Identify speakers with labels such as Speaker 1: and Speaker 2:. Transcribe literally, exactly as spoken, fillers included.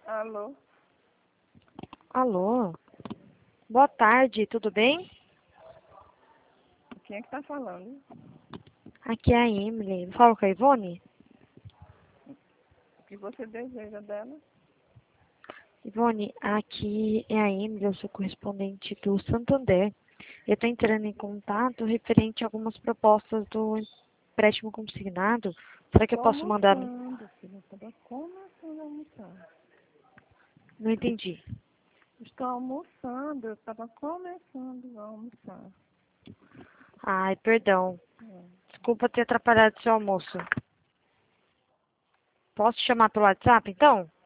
Speaker 1: Alô?
Speaker 2: Alô? Boa tarde, tudo bem?
Speaker 1: Quem é que tá falando?
Speaker 2: Aqui é a Emily. Falo com a Ivone?
Speaker 1: O que você deseja dela?
Speaker 2: Ivone, aqui é a Emily, eu sou correspondente do Santander. Eu estou entrando em contato referente a algumas propostas do empréstimo consignado. Será que eu
Speaker 1: Tô
Speaker 2: posso mandar?
Speaker 1: almoçando, filha. Tava começando a almoçar.
Speaker 2: Não entendi.
Speaker 1: Estou almoçando, eu tava começando a almoçar.
Speaker 2: Ai, perdão.
Speaker 1: É.
Speaker 2: Desculpa ter atrapalhado seu almoço. Posso te chamar pelo WhatsApp, então?